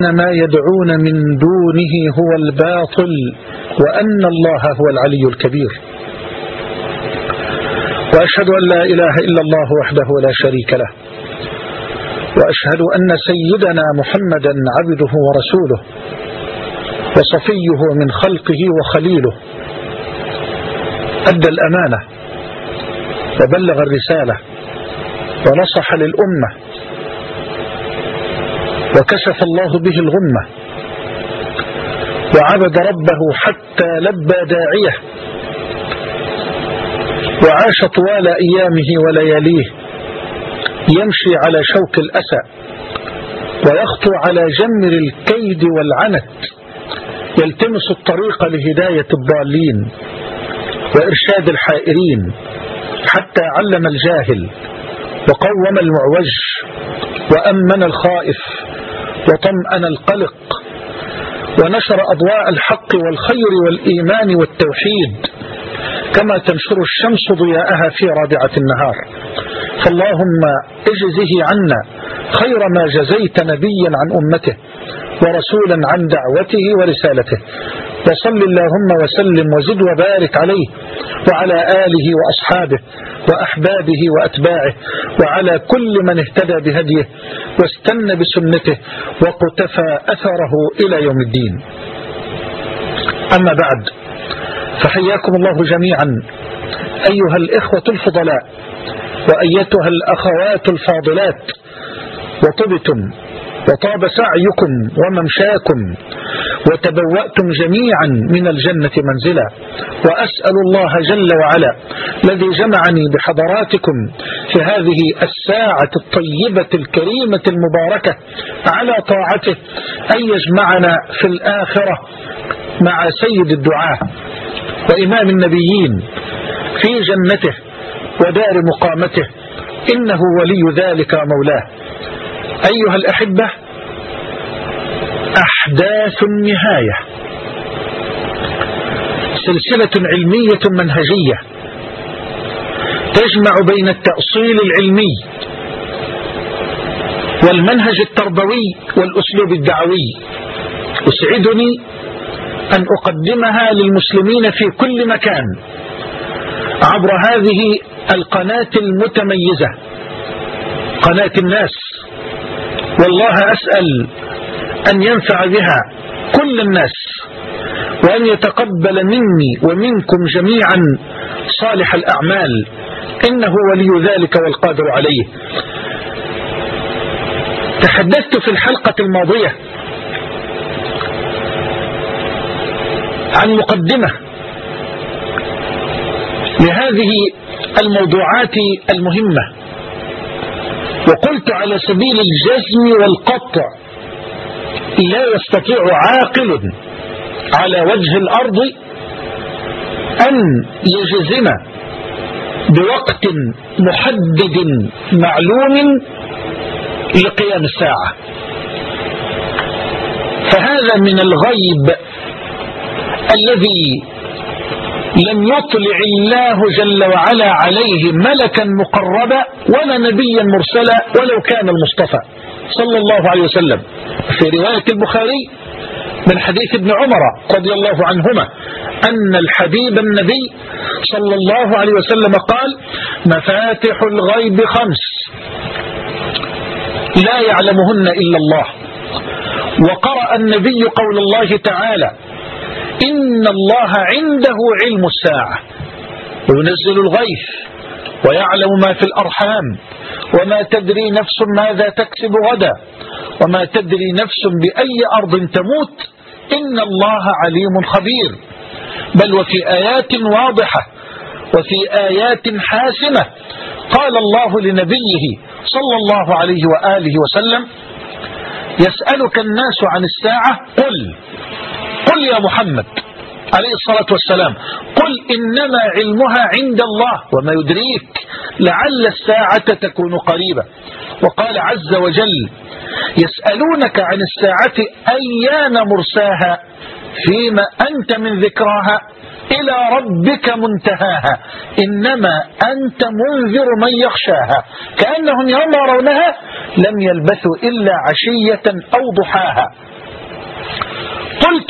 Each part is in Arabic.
ما يدعون من دونه هو الباطل وأن الله هو العلي الكبير. وأشهد أن لا إله إلا الله وحده لا شريك له، وأشهد أن سيدنا محمدا عبده ورسوله وصفيه من خلقه وخليله، أدى الأمانة وبلغ الرسالة ونصح للأمة وكشف الله به الغمة، وعبد ربه حتى لبى داعيه، وعاش طوال أيامه ولياليه يمشي على شوك الأسى ويخطو على جمر الكيد والعنت، يلتمس الطريق لهداية الضالين وإرشاد الحائرين، حتى علم الجاهل وقوم المعوج وأمن الخائف وطمأن القلق، ونشر أضواء الحق والخير والإيمان والتوحيد كما تنشر الشمس ضياءها في رابعة النهار. فاللهم اجزه عنا خير ما جزيت نبيا عن أمته ورسولا عن دعوته ورسالته، وصل اللهم وسلم وزد وبارك عليه وعلى آله وأصحابه وأحبابه وأتباعه وعلى كل من اهتدى بهديه واستنى بسنته وقتفى أثره إلى يوم الدين. أما بعد، فحياكم الله جميعا أيها الإخوة الفضلاء وأيتها الأخوات الفاضلات، وطبتم وطاب سعيكم وممشاكم وتبوأتم جميعا من الجنة منزلا، وأسأل الله جل وعلا الذي جمعني بحضراتكم في هذه الساعة الطيبة الكريمة المباركة على طاعته أن يجمعنا في الآخرة مع سيد الدعاة وإمام النبيين في جنته ودار مقامته، إنه ولي ذلك مولاه. أيها الأحبة، أحداث النهاية سلسلة علمية منهجية تجمع بين التأصيل العلمي والمنهج التربوي والأسلوب الدعوي. أسعدني أن أقدمها للمسلمين في كل مكان عبر هذه القناة المتميزة، قناة الناس، والله أسأل أن ينفع بها كل الناس وأن يتقبل مني ومنكم جميعا صالح الأعمال، إنه ولي ذلك والقادر عليه. تحدثت في الحلقة الماضية عن مقدمة لهذه الموضوعات المهمة، وقلت على سبيل الجزم والقطع لا يستطيع عاقل على وجه الأرض أن يجزم بوقت محدد معلوم لقيام الساعة، فهذا من الغيب الذي لم يطلع الله جل وعلا عليه ملكا مقربا ولا نبيا مرسلا ولو كان المصطفى صلى الله عليه وسلم. في رواية البخاري من حديث ابن عمر رضي الله عنهما أن الحبيب النبي صلى الله عليه وسلم قال: مفاتح الغيب 5 لا يعلمهن إلا الله. وقرأ النبي قول الله تعالى: إن الله عنده علم الساعة وينزل الغيث ويعلم ما في الأرحام وما تدري نفس ماذا تكسب غدا وما تدري نفس بأي أرض تموت إن الله عليم خبير. بل وفي آيات واضحة وفي آيات حاسمة قال الله لنبيه صلى الله عليه وآله وسلم: يسألك الناس عن الساعة قل يا محمد عليه الصلاة والسلام قل إنما علمها عند الله وما يدريك لعل الساعة تكون قريبة. وقال عز وجل: يسألونك عن الساعة أيان مرساها فيما أنت من ذكراها إلى ربك منتهاها إنما أنت منذر من يخشاها كأنهم يوم يرونها لم يلبثوا إلا عشية أو ضحاها قلت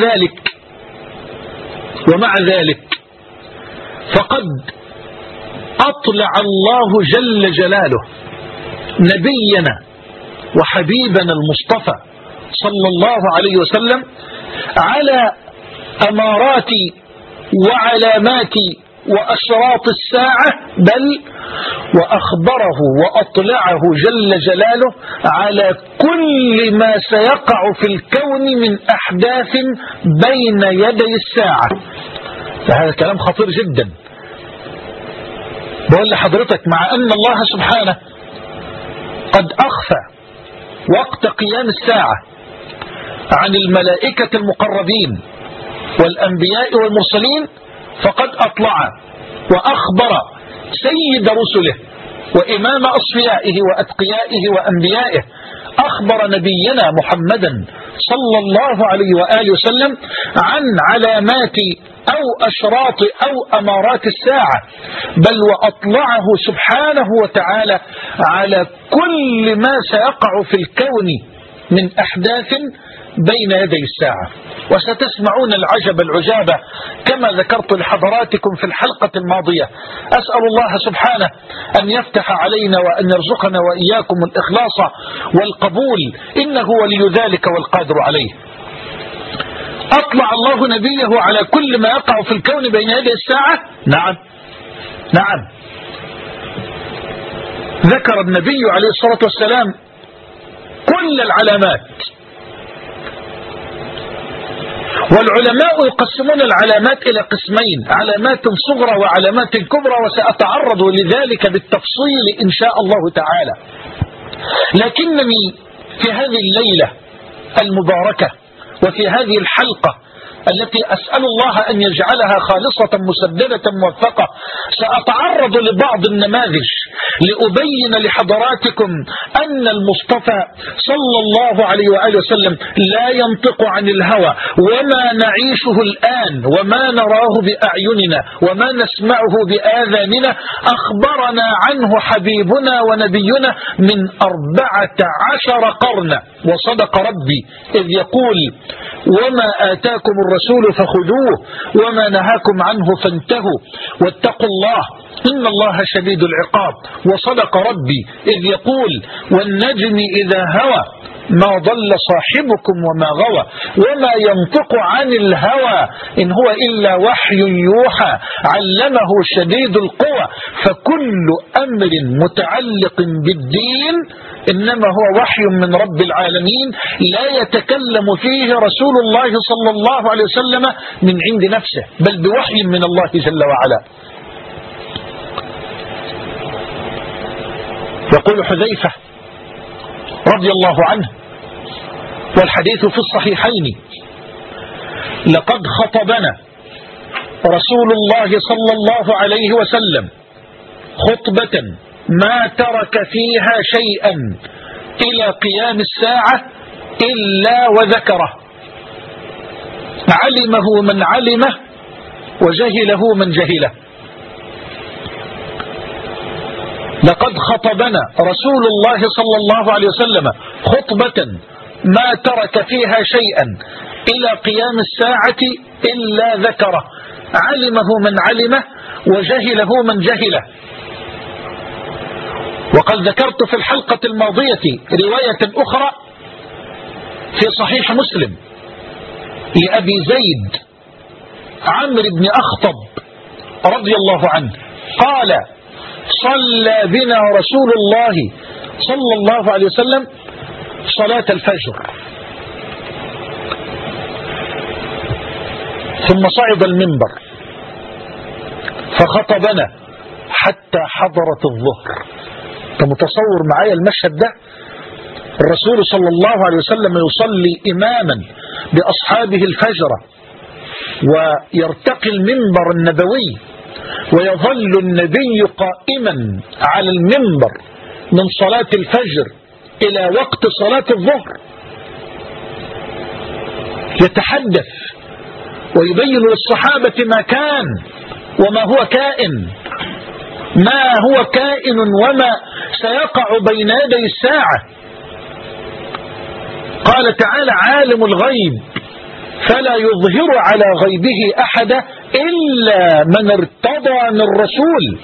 ومع ذلك فقد أطلع الله جل جلاله نبينا وحبيبنا المصطفى صلى الله عليه وسلم على أمارات وعلامات وأشراط الساعة، بل وأخبره وأطلعه جل جلاله على كل ما سيقع في الكون من أحداث بين يدي الساعة. فهذا كلام خطير جدا. بقول لحضرتك مع أن الله سبحانه قد أخفى وقت قيام الساعة عن الملائكة المقربين والأنبياء والمرسلين، فقد أطلع وأخبر سيد رسله وإمام أصفيائه وأتقيائه وأنبيائه، أخبر نبينا محمدا صلى الله عليه وآله وسلم عن علامات أو أشراط أو أمارات الساعة، بل وأطلعه سبحانه وتعالى على كل ما سيقع في الكون من أحداث بين يدي الساعة. وستسمعون العجب العجابة كما ذكرت لحضراتكم في الحلقة الماضية. أسأل الله سبحانه أن يفتح علينا وأن يرزقنا وإياكم الإخلاص والقبول، إنه ولي ذلك والقادر عليه. أطلع الله نبيه على كل ما يقع في الكون بين يدي الساعة. نعم. ذكر النبي عليه الصلاة والسلام كل العلامات، والعلماء يقسمون العلامات إلى قسمين: علامات صغرى وعلامات كبرى، وسأتعرض لذلك بالتفصيل إن شاء الله تعالى. لكنني في هذه الليلة المباركة وفي هذه الحلقة التي أسأل الله أن يجعلها خالصة مسددة موفقة سأتعرض لبعض النماذج لأبين لحضراتكم أن المصطفى صلى الله عليه وآله وسلم لا ينطق عن الهوى، وما نعيشه الآن وما نراه بأعيننا وما نسمعه بآذاننا أخبرنا عنه حبيبنا ونبينا من 14 قرنا. وصدق ربي إذ يقول: وما آتاكم الرسول فخذوه وما نهاكم عنه فانتهوا واتقوا الله إن الله شديد العقاب. وصدق ربي إذ يقول: والنجم إذا هوى ما ضل صاحبكم وما غوى وما ينطق عن الهوى إن هو إلا وحي يوحى علمه شديد القوى. فكل أمر متعلق بالدين إنما هو وحي من رب العالمين، لا يتكلم فيه رسول الله صلى الله عليه وسلم من عند نفسه، بل بوحي من الله جل وعلا. يقول حذيفة رضي الله عنه، والحديث في الصحيحين: لقد خطبنا رسول الله صلى الله عليه وسلم خطبة ما ترك فيها شيئا إلى قيام الساعة إلا وذكره، علمه من علمه وجهله من جهله. لقد خطبنا رسول الله صلى الله عليه وسلم خطبة ما ترك فيها شيئا إلى قيام الساعة إلا ذكره، علمه من علمه وجهله من جهله. وقد ذكرت في الحلقة الماضية رواية أخرى في صحيح مسلم لأبي زيد عمرو بن أخطب رضي الله عنه قال: صلى بنا رسول الله صلى الله عليه وسلم صلاة الفجر، ثم صعد المنبر فخطبنا حتى حضرت الظهر. انت متصور معايا المشهد ده؟ الرسول صلى الله عليه وسلم يصلي إماما بأصحابه الفجر، ويرتقي المنبر النبوي، ويظل النبي قائما على المنبر من صلاة الفجر إلى وقت صلاة الظهر، يتحدث ويبين للصحابة ما كان وما هو كائن، ما هو كائن وما سيقع بين يدي الساعة. قال تعالى: عالم الغيب فلا يظهر على غيبه أحدا إلا من ارتضى من رسول.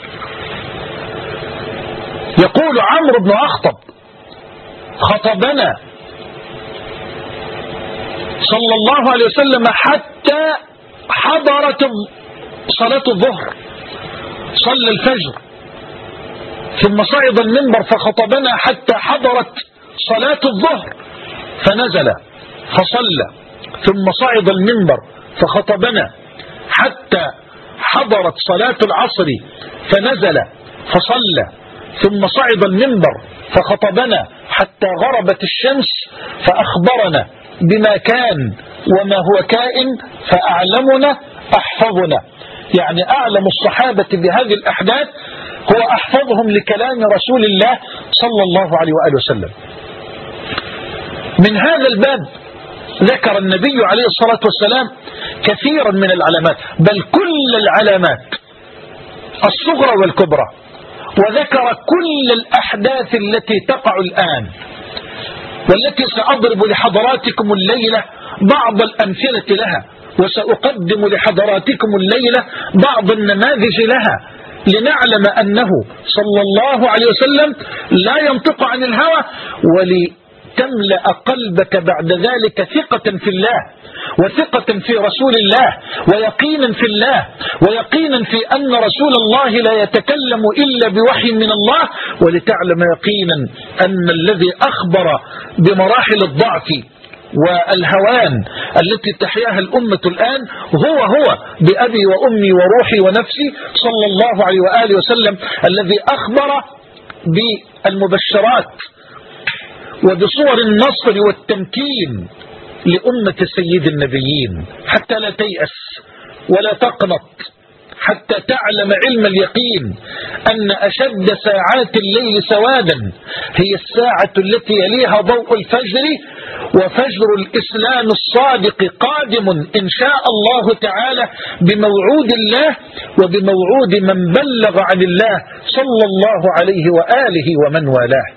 يقول عمرو بن أخطب خطبنا صلى الله عليه وسلم حتى حضرت صلاة الظهر، صلى الفجر ثم صعد المنبر فخطبنا حتى حضرت صلاة الظهر فنزل فصلى، ثم صعد المنبر فخطبنا حتى حضرت صلاة العصر فنزل فصلى، ثم صعد المنبر فخطبنا حتى غربت الشمس فأخبرنا بما كان وما هو كائن فأعلمنا أحفظنا. يعني أعلم الصحابة بهذه الأحداث هو أحفظهم لكلام رسول الله صلى الله عليه وآله وسلم. من هذا الباب ذكر النبي عليه الصلاة والسلام كثيرا من العلامات، بل كل العلامات الصغرى والكبرى، وذكر كل الأحداث التي تقع الآن والتي سأضرب لحضراتكم الليلة بعض الأمثلة لها، وسأقدم لحضراتكم الليلة بعض النماذج لها، لنعلم أنه صلى الله عليه وسلم لا ينطق عن الهوى، ولتملأ قلبك بعد ذلك ثقة في الله وثقة في رسول الله ويقينا في الله ويقينا في أن رسول الله لا يتكلم إلا بوحي من الله، ولتعلم يقينا أن الذي أخبر بمراحل الضعف والهوان التي تحياها الأمة الآن هو بأبي وأمي وروحي ونفسي صلى الله عليه وآله وسلم، الذي أخبر بالمبشرات وبصور النصر والتمكين لأمة سيد النبيين، حتى لا تيأس ولا تقنط، حتى تعلم علم اليقين أن أشد ساعات الليل سوادا هي الساعة التي يليها ضوء الفجر، وفجر الإسلام الصادق قادم إن شاء الله تعالى بموعود الله وبموعود من بلغ عن الله صلى الله عليه وآله ومن والاه.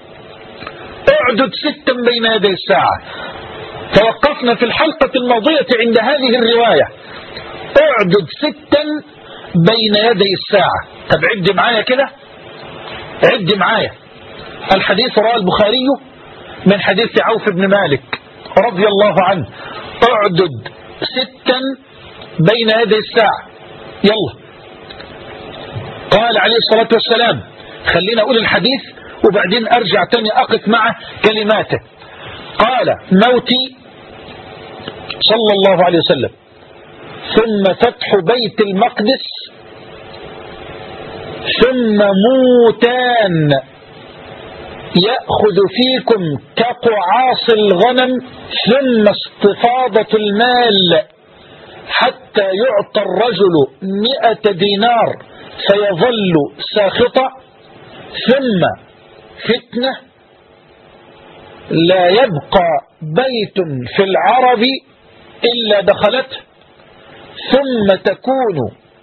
اعدد 6 بين يدي الساعة. توقفنا في الحلقة الماضية عند هذه الرواية، اعدد 6 بين يدي الساعة. طب عد معايا كده، عد معايا. الحديث رواه البخاري من حديث عوف بن مالك رضي الله عنه، اعدد 6 بين يدي الساعة. يلا. قال عليه الصلاة والسلام، خلينا أقول الحديث وبعدين أرجع تاني أقف مع كلماته. قال: موتي صلى الله عليه وسلم، ثم فتح بيت المقدس، ثم موتان يأخذ فيكم كقعاص الغنم، ثم استفاضة المال حتى يعطى الرجل 100 دينار فيظل ساخطا، ثم فتنة لا يبقى بيت في العرب إلا دخلته، ثم تكون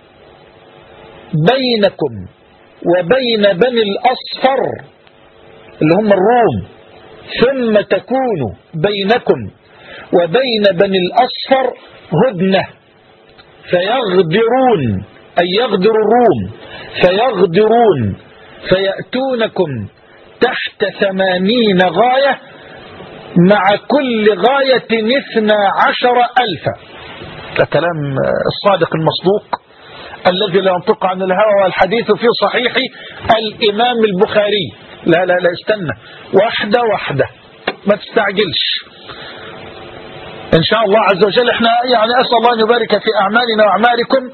بينكم وبين بني الأصفر اللي هم الروم، ثم تكون بينكم وبين بني الأصفر هدنة فيغدرون، أي يغدر الروم، فيغدرون فيأتونكم تحت 80 غاية، مع كل غاية 12,000. ده كلام الصادق المصدوق الذي لا ينطق عن الهوى، والحديث في صحيح الإمام البخاري. لا استنى، واحدة واحدة، ما تستعجلش. إن شاء الله عز وجل احنا يعني أسأل الله أن يبارك في أعمالنا وأعمالكم.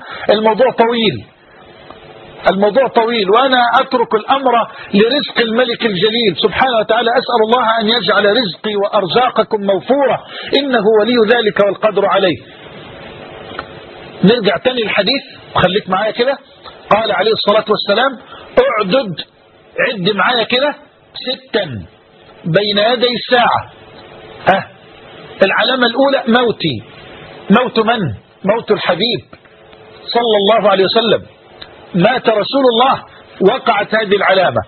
الموضوع طويل، وأنا أترك الأمر لرزق الملك الجليل سبحانه وتعالى. أسأل الله أن يجعل رزقي وأرزاقكم موفورة، إنه ولي ذلك والقدر عليه. نرجع تاني الحديث وخليك معايا كده. قال عليه الصلاة والسلام: اعدد، عد معايا كده 6 بين يدي الساعة. العلامة الأولى موتي. موت من؟ موت الحبيب صلى الله عليه وسلم. مات رسول الله، وقعت هذه العلامة.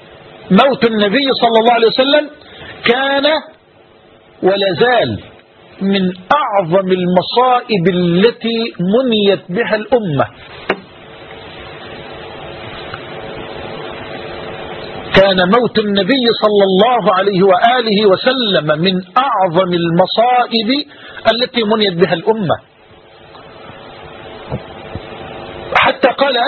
موت النبي صلى الله عليه وسلم كان ولا زال من أعظم المصائب التي منيت بها الأمة. كان موت النبي صلى الله عليه وآله وسلم من أعظم المصائب التي منيت بها الأمة. حتى قال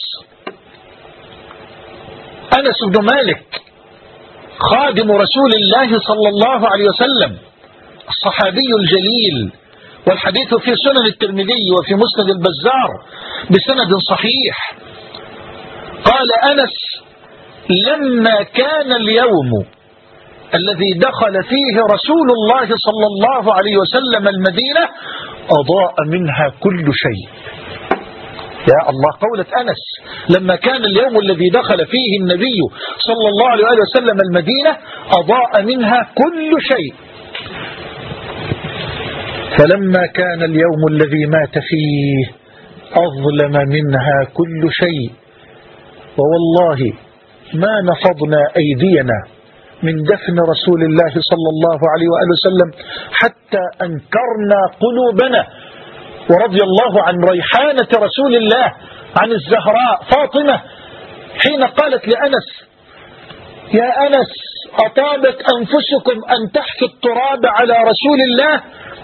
أنس بن مالك خادم رسول الله صلى الله عليه وسلم الصحابي الجليل، والحديث في سنن الترمذي وفي مسند البزار بسند صحيح، قال أنس: لما كان اليوم الذي دخل فيه رسول الله صلى الله عليه وسلم المدينة أضاء منها كل شيء. يا الله، قولة أنس: لما كان اليوم الذي دخل فيه النبي صلى الله عليه وسلم المدينة أضاء منها كل شيء. فلما كان اليوم الذي مات فيه أظلم منها كل شيء. ووالله ما نفضنا أيدينا من دفن رسول الله صلى الله عليه وآله وسلم حتى أنكرنا قلوبنا. ورضي الله عن ريحانة رسول الله، عن الزهراء فاطمة، حين قالت لأنس: يا أنس، أطابت أنفسكم أن تحثوا التراب على رسول الله؟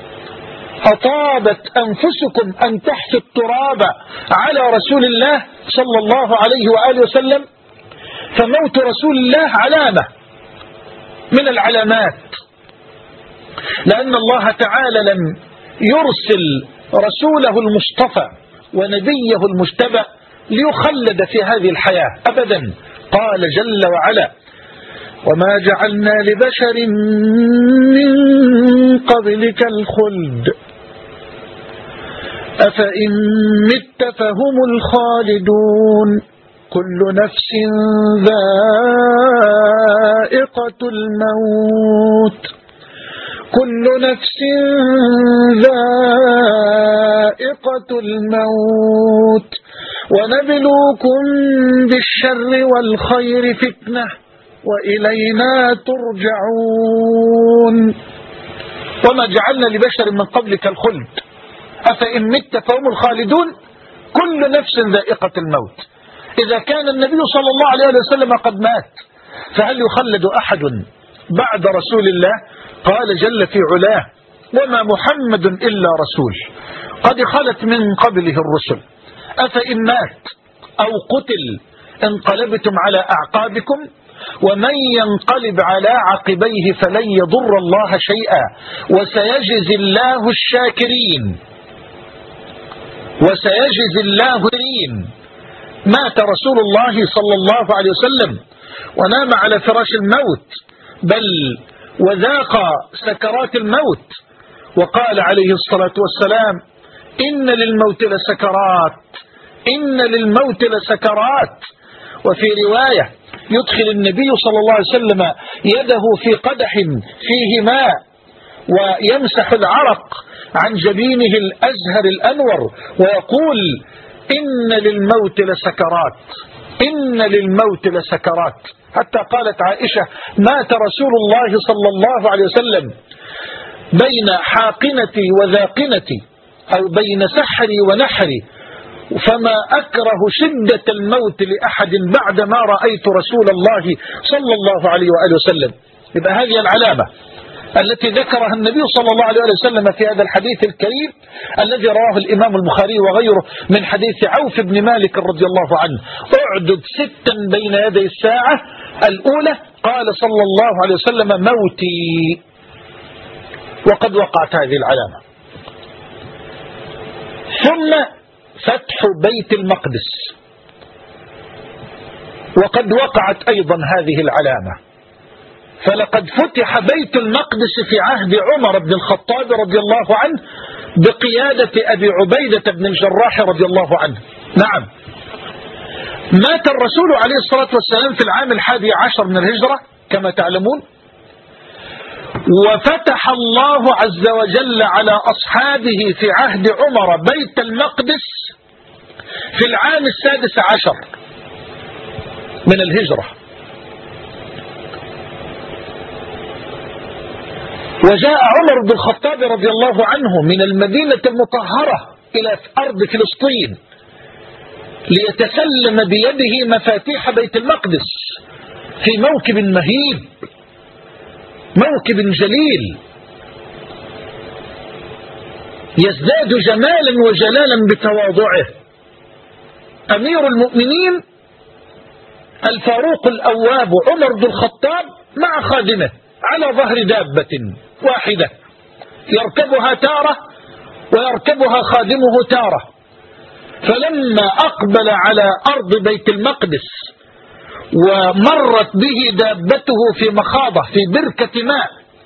أطابت أنفسكم أن تحثوا التراب على رسول الله صلى الله عليه وآله وسلم؟ فموت رسول الله علامة من العلامات، لأن الله تعالى لم يرسل رسوله المصطفى ونبيه المجتبى ليخلد في هذه الحياة أبدا. قال جل وعلا: وما جعلنا لبشر من قبلك الخلد أفإن مت فهم الخالدون كل نفس ذائقة الموت كل نفس ذائقة الموت ونبلوكم بالشر والخير فتنة وإلينا ترجعون. وما جعلنا لبشر من قبلك الخلد أفإن مت فهم الخالدون كل نفس ذائقة الموت. إذا كان النبي صلى الله عليه وسلم قد مات فهل يخلد أحد بعد رسول الله؟ قال جل في علاه: وما محمد إلا رسول قد خلت من قبله الرسل أفإن مات أو قتل انقلبتم على أعقابكم ومن ينقلب على عقبيه فلن يضر الله شيئا وسيجزي الله الشاكرين. وسيجزي الله الشاكرين. مات رسول الله صلى الله عليه وسلم ونام على فراش الموت، بل وذاق سكرات الموت، وقال عليه الصلاة والسلام: إن للموت لسكرات، إن للموت لسكرات. وفي رواية: يدخل النبي صلى الله عليه وسلم يده في قدح فيه ماء ويمسح العرق عن جبينه الأزهر الأنور ويقول: إن للموت لسكرات، إن للموت لسكرات. حتى قالت عائشة: مات رسول الله صلى الله عليه وسلم بين حاقنتي وذاقنتي، أو بين سحري ونحري، فما أكره شدة الموت لأحد بعدما رأيت رسول الله صلى الله عليه وآله وسلم. يبقى هذه العلامة التي ذكرها النبي صلى الله عليه وسلم في هذا الحديث الكريم الذي رواه الإمام البخاري وغيره من حديث عوف بن مالك رضي الله عنه: اعدد 6 بين يدي الساعة. الأولى قال صلى الله عليه وسلم: موتي. وقد وقعت هذه العلامة. ثم فتح بيت المقدس، وقد وقعت أيضا هذه العلامة. فلقد فتح بيت المقدس في عهد عمر بن الخطاب رضي الله عنه بقيادة أبي عبيدة بن الجراح رضي الله عنه. نعم، مات الرسول عليه الصلاة والسلام في العام 11 من الهجرة كما تعلمون، وفتح الله عز وجل على أصحابه في عهد عمر بيت المقدس في العام 16 من الهجرة. وجاء عمر بن الخطاب رضي الله عنه من المدينة المطهرة إلى أرض فلسطين ليتسلم بيده مفاتيح بيت المقدس في موكب مهيب، موكب جليل يزداد جمالا وجلالا بتواضعه. أمير المؤمنين الفاروق الأواب عمر بن الخطاب مع خادمه على ظهر دابة واحدة يركبها تارة ويركبها خادمه تارة. فلما أقبل على أرض بيت المقدس ومرت به دابته في مخاضة في بركة ماء،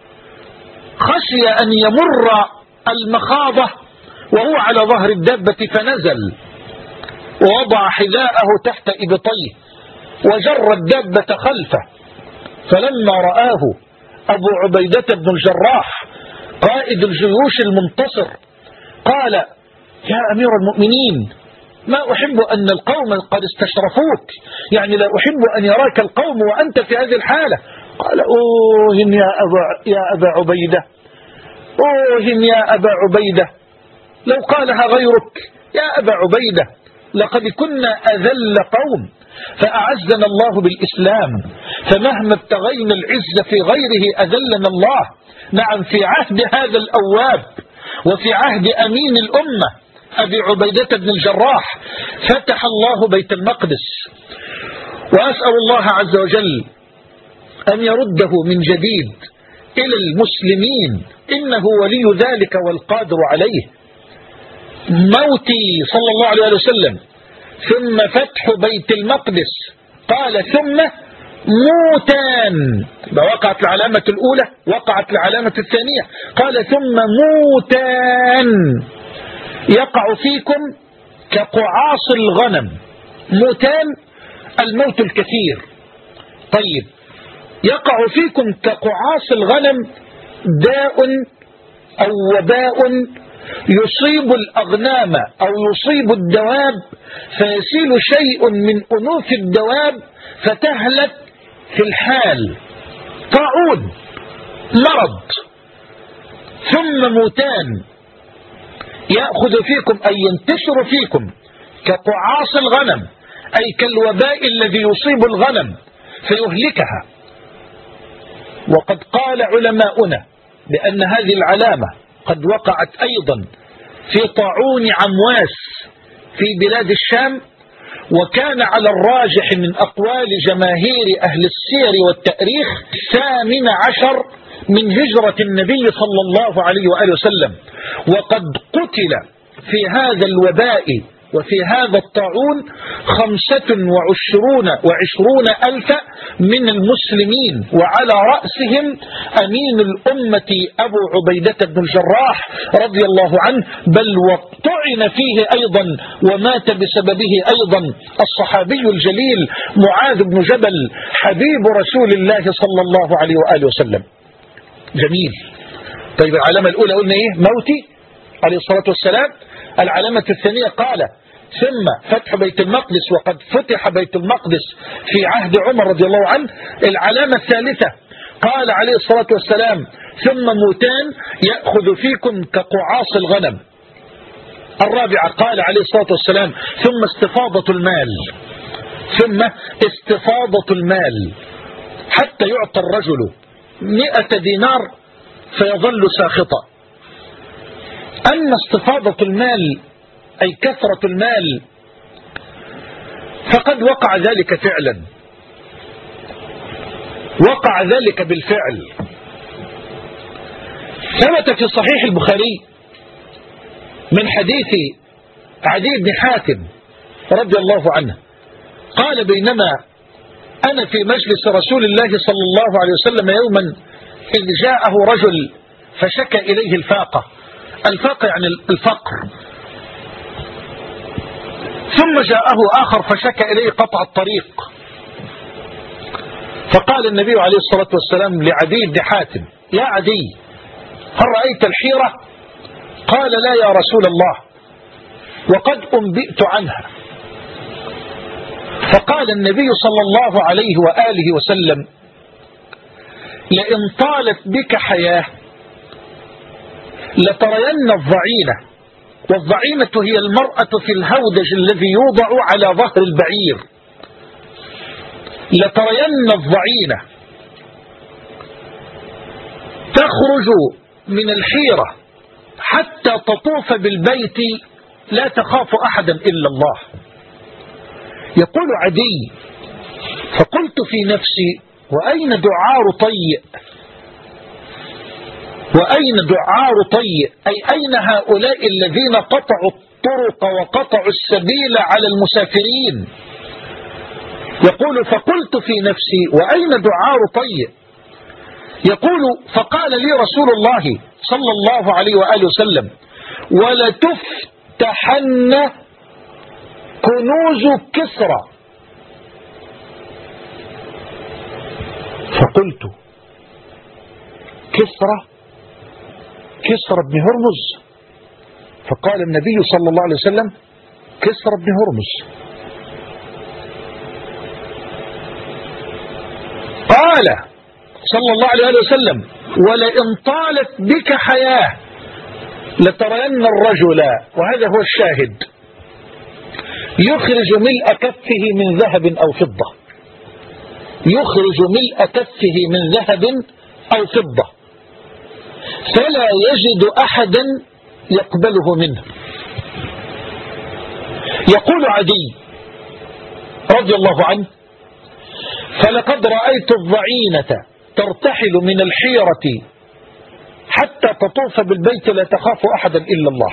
خشي أن يمر المخاضة وهو على ظهر الدابة فنزل ووضع حذاءه تحت إبطيه وجر الدابة خلفه. فلما رآه أبو عبيدة بن الجراح قائد الجيوش المنتصر قال: يا أمير المؤمنين، ما أحب أن القوم قد استشرفوك، يعني لا أحب أن يراك القوم وأنت في هذه الحالة. قال: أوه يا أبا عبيدة، أوه يا أبا عبيدة، لو قالها غيرك يا أبا عبيدة لقد كنا أذل قوم فأعزنا الله بالإسلام، فمهما ابتغينا العز في غيره أذلنا الله. نعم، في عهد هذا الأواب وفي عهد أمين الأمة أبي عبيدة بن الجراح فتح الله بيت المقدس، وأسأل الله عز وجل أن يرده من جديد إلى المسلمين، إنه ولي ذلك والقادر عليه. موتي صلى الله عليه وسلم ثم فتح بيت المقدس، قال: ثم موتان، وقعت العلامة الأولى وقعت العلامة الثانية، قال: ثم موتان يقع فيكم كقعاص الغنم. موتان الموت الكثير. طيب، يقع فيكم كقعاص الغنم داء أو وباء يصيب الأغنام أو يصيب الدواب، فيسيل شيء من أنوف الدواب فتهلك في الحال، طاعون، مرض. ثم موتان يأخذ فيكم أي ينتشر فيكم كقعاص الغنم، أي كالوباء الذي يصيب الغنم فيهلكها. وقد قال علماؤنا بأن هذه العلامة قد وقعت أيضا في طاعون عمواس في بلاد الشام، وكان على الراجح من أقوال جماهير أهل السير والتاريخ 18 من هجرة النبي صلى الله عليه وآله وسلم. وقد قتل في هذا الوباء وفي هذا الطاعون 25 ألف من المسلمين، وعلى رأسهم أمين الأمة أبو عبيدة بن الجراح رضي الله عنه، بل وطعن فيه أيضا ومات بسببه أيضا الصحابي الجليل معاذ بن جبل حبيب رسول الله صلى الله عليه وآله وسلم. جميل. طيب، العلامة الأولى قلنا إيه؟ موتي عليه الصلاة والسلام. العلامة الثانية قال: ثم فتح بيت المقدس، وقد فتح بيت المقدس في عهد عمر رضي الله عنه. العلامة الثالثة قال عليه الصلاة والسلام: ثم موتان يأخذ فيكم كقعاص الغنم. الرابعة قال عليه الصلاة والسلام: ثم استفاضة المال، ثم استفاضة المال، حتى يعطى الرجل 100 دينار فيظل ساخطا. أما استفاضة المال أي كثرة المال فقد وقع ذلك فعلا، وقع ذلك بالفعل. ثبت في صحيح البخاري من حديث عدي بن حاتم رضي الله عنه قال: بينما أنا في مجلس رسول الله صلى الله عليه وسلم يوما إذ جاءه رجل فشكى إليه الفاقة. الفاقة يعني الفقر. ثم جاءه آخر فشكى إليه قطع الطريق. فقال النبي عليه الصلاة والسلام لعدي بن حاتم: يا عدي، هل رأيت الحيرة؟ قال: لا يا رسول الله، وقد أنبئت عنها. فقال النبي صلى الله عليه وآله وسلم: لئن طالت بك حياة لترين الضعينة، والضعينة هي المرأة في الهودج الذي يوضع على ظهر البعير. لترين الضعينة تخرج من الحيرة حتى تطوف بالبيت لا تخاف أحدا إلا الله. يقول عدي: فقلت في نفسي: وأين دعار طيء؟ وأين دعار طيء؟ أي أين هؤلاء الذين قطعوا الطرق وقطعوا السبيل على المسافرين؟ يقول: فقلت في نفسي: وأين دعار طيء؟ يقول: فقال لي رسول الله صلى الله عليه وآله وسلم: ولتفتحن كنوز كسرى. فقلت: كسرى؟ كسرى بن هرمز؟ فقال النبي صلى الله عليه وسلم: كسرى بن هرمز. قال صلى الله عليه وسلم: ولئن طالت بك حياة لترين الرجل، وهذا هو الشاهد، يخرج ملء كفه من ذهب أو فضة، يخرج ملء كفه من ذهب أو فضة، فلا يجد أحدا يقبله منه. يقول عدي رضي الله عنه: فلقد رأيت الضعينة ترتحل من الحيرة حتى تطوف بالبيت لا تخاف أحدا إلا الله،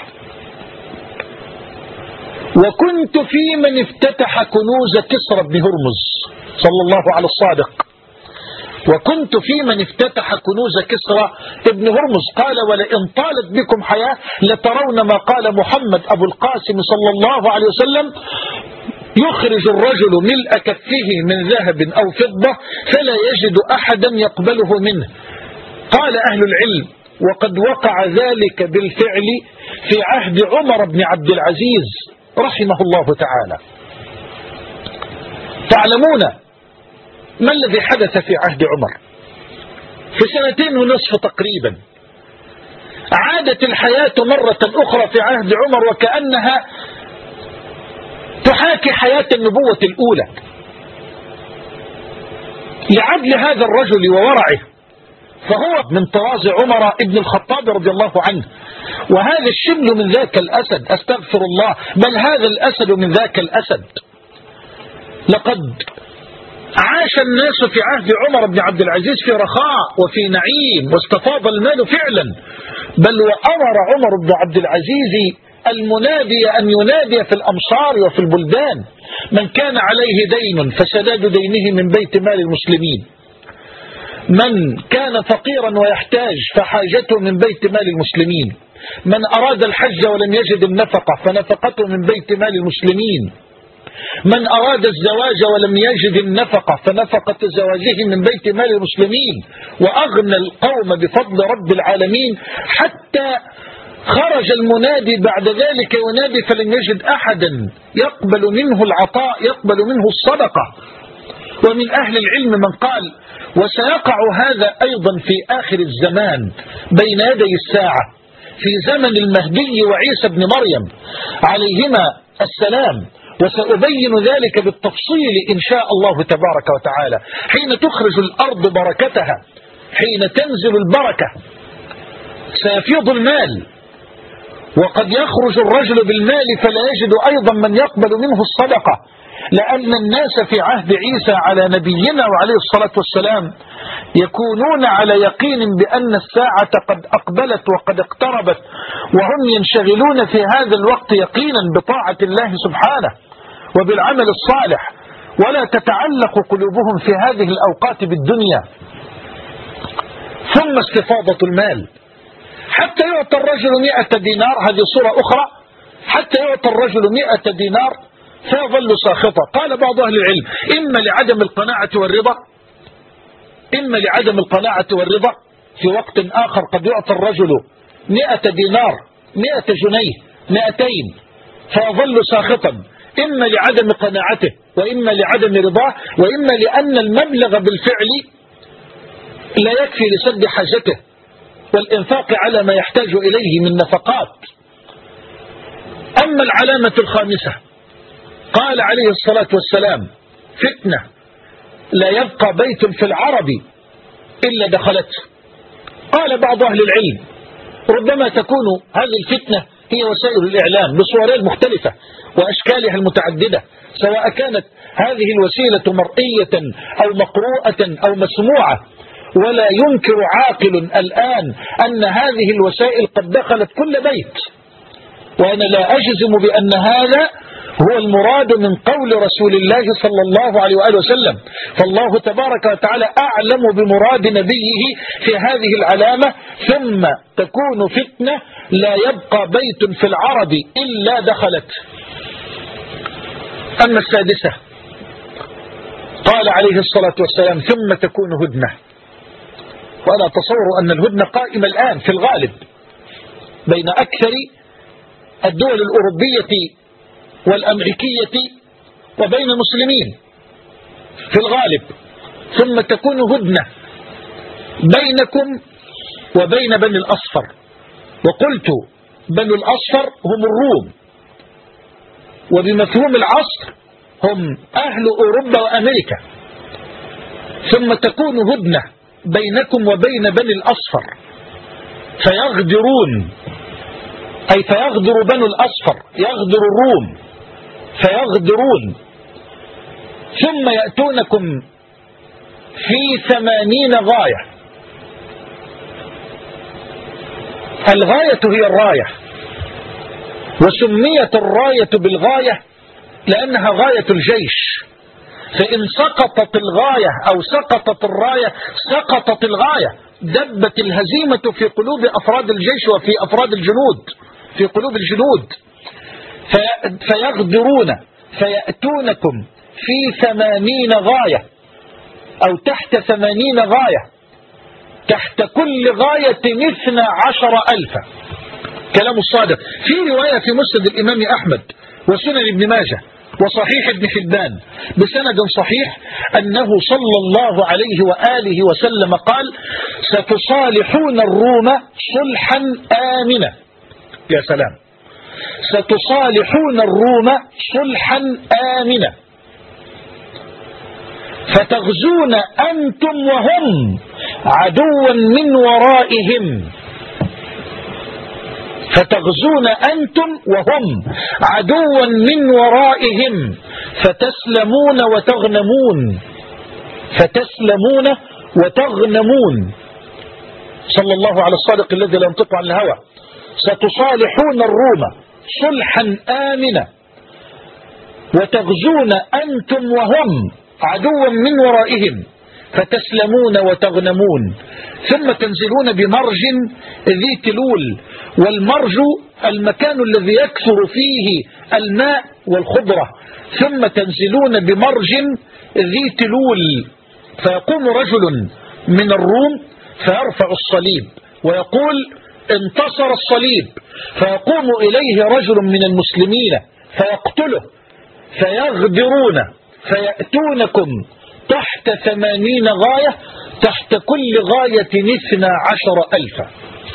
وكنت في من افتتح كنوز كسرى بن هرمز صلى الله على الصادق، وكنت في من افتتح كنوز كسرى ابن هرمز. قال: ولئن طالت بكم حياة لترون ما قال محمد أبو القاسم صلى الله عليه وسلم: يخرج الرجل ملء كفه من ذهب أو فضة فلا يجد أحدا يقبله منه. قال أهل العلم: وقد وقع ذلك بالفعل في عهد عمر بن عبد العزيز رحمه الله تعالى. تعلمون ما الذي حدث في عهد عمر؟ في 2.5 تقريبا عادت الحياة مرة أخرى في عهد عمر وكأنها تحاكي حياة النبوة الأولى، لعدل هذا الرجل وورعه، فهو من طراز عمر ابن الخطاب رضي الله عنه، وهذا الشبل من ذاك الأسد، أستغفر الله، بل هذا الأسد من ذاك الأسد. لقد عاش الناس في عهد عمر بن عبد العزيز في رخاء وفي نعيم واستفاض المال فعلا، بل وأمر عمر بن عبد العزيز المنادي أن ينادي في الأمصار وفي البلدان: من كان عليه دين فسداد دينه من بيت مال المسلمين، من كان فقيرا ويحتاج فحاجته من بيت مال المسلمين، من أراد الحج ولم يجد النفقة فنفقته من بيت مال المسلمين، من أراد الزواج ولم يجد النفقة فنفقة زواجه من بيت مال المسلمين. وأغنى القوم بفضل رب العالمين، حتى خرج المنادي بعد ذلك ينادي فلم يجد أحدا يقبل منه العطاء، يقبل منه الصدقة. ومن أهل العلم من قال: وسيقع هذا أيضا في آخر الزمان بين يدي الساعة، في زمن المهدي وعيسى بن مريم عليهما السلام، وسأبين ذلك بالتفصيل إن شاء الله تبارك وتعالى. حين تخرج الأرض بركتها، حين تنزل البركة، سيفيض المال، وقد يخرج الرجل بالمال فلا يجد أيضا من يقبل منه الصدقة، لأن الناس في عهد عيسى على نبينا وعليه الصلاة والسلام يكونون على يقين بأن الساعة قد أقبلت وقد اقتربت، وهم ينشغلون في هذا الوقت يقينا بطاعة الله سبحانه وبالعمل الصالح، ولا تتعلق قلوبهم في هذه الأوقات بالدنيا. ثم استفاضة المال حتى يعطى الرجل 100 دينار، هذه صورة أخرى، حتى يعطى الرجل 100 دينار فيظل ساخطا. قال بعض أهل العلم: إما لعدم القناعة والرضا، إما لعدم القناعة والرضا. في وقت آخر قد يعطى الرجل 100 دينار، 100 جنيه، 200 فيظل ساخطا، إما لعدم قناعته وإما لعدم رضاه، وإما لأن المبلغ بالفعل لا يكفي لسد حاجته، والإنفاق على ما يحتاج إليه من نفقات. أما العلامة الخامسة، قال عليه الصلاة والسلام: فتنة لا يبقى بيت في العرب إلا دخلته. قال بعض أهل العلم: ربما تكون هذه الفتنة هي وسائل الإعلام بصورها المختلفة وأشكالها المتعددة، سواء كانت هذه الوسيلة مرئية أو مقروءة أو مسموعة. ولا ينكر عاقل الآن أن هذه الوسائل قد دخلت كل بيت، وأنا لا أجزم بأن هذا هو المراد من قول رسول الله صلى الله عليه وآله وسلم، فالله تبارك وتعالى أعلم بمراد نبيه في هذه العلامة: ثم تكون فتنة لا يبقى بيت في العرب إلا دخلت. أما السادسة، قال عليه الصلاة والسلام: ثم تكون هدنة. وأنا أتصور أن الهدنة قائمة الآن في الغالب بين أكثر الدول الأوروبية والأمريكية وبين المسلمين في الغالب. ثم تكون هدنة بينكم وبين بني الأصفر، وقلت بني الأصفر هم الروم، وبمفهوم العصر هم أهل أوروبا وأمريكا. ثم تكون هدنة بينكم وبين بني الأصفر فيغدرون، أي فيغدر بنو الأصفر، يغدر الروم فيغدرون، ثم يأتونكم في 80 غاية. الغاية هي الراية، وسميت الراية بالغاية لأنها غاية الجيش، فإن سقطت الغاية أو سقطت الراية سقطت الغاية، دبت الهزيمة في قلوب أفراد الجيش وفي أفراد الجنود، في قلوب الجنود. فيغدرون فيأتونكم في 80 غاية أو تحت 80 غاية، تحت كل غاية 12,000. كلام الصادق. في رواية في مسند الإمام أحمد وسنن ابن ماجه وصحيح ابن حبان بسند صحيح أنه صلى الله عليه وآله وسلم قال: ستصالحون الروم صلحا آمنا. يا سلام، ستصالحون الروم صلحا آمنا، فتغزون أنتم وهم عدوا من ورائهم، فتغزون أنتم وهم عدوا من ورائهم، فتسلمون وتغنمون، فتسلمون وتغنمون. صلى الله على الصادق الذي لا ينطق عن الهوى. ستصالحون الروم صلحا آمنا، وتغزون أنتم وهم عدوا من ورائهم، فتسلمون وتغنمون، ثم تنزلون بمرج ذي تلول. والمرج المكان الذي يكثر فيه الماء والخضرة. ثم تنزلون بمرج ذي تلول، فيقوم رجل من الروم فيرفع الصليب ويقول: انتصر الصليب، فيقوم إليه رجل من المسلمين فيقتله، فيغدرون فيأتونكم تحت 80 غاية، تحت كل غاية 12,000.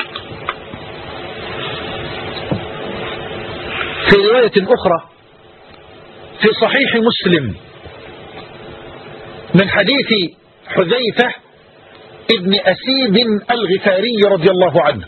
في رواية أخرى في صحيح مسلم من حديث حذيفة ابن أسيد الغفاري رضي الله عنه،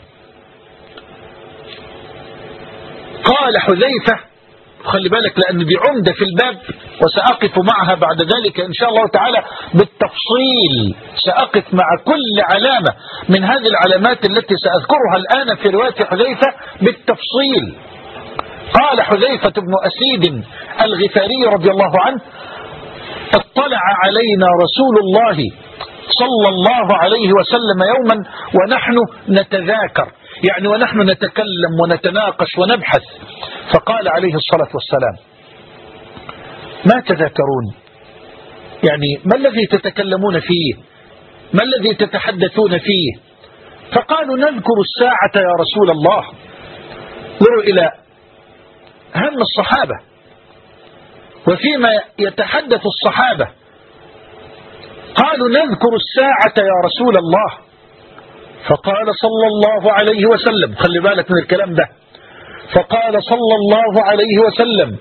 قال حذيفة، خلي بالك لأن دي عمدة في الباب وسأقف معها بعد ذلك إن شاء الله تعالى بالتفصيل، سأقف مع كل علامة من هذه العلامات التي سأذكرها الآن في رواية حذيفة بالتفصيل. قال حذيفة بن أسيد الغفاري رضي الله عنه: اطلع علينا رسول الله صلى الله عليه وسلم يوما ونحن نتذاكر، يعني ونحن نتكلم ونتناقش ونبحث، فقال عليه الصلاة والسلام: ما تذاكرون؟ يعني ما الذي تتكلمون فيه؟ ما الذي تتحدثون فيه؟ فقالوا: نذكر الساعة يا رسول الله. نروا إلى هم الصحابة وفيما يتحدث الصحابة. قالوا: نذكر الساعة يا رسول الله. فقال صلى الله عليه وسلم، خلي بالك من الكلام ده، فقال صلى الله عليه وسلم: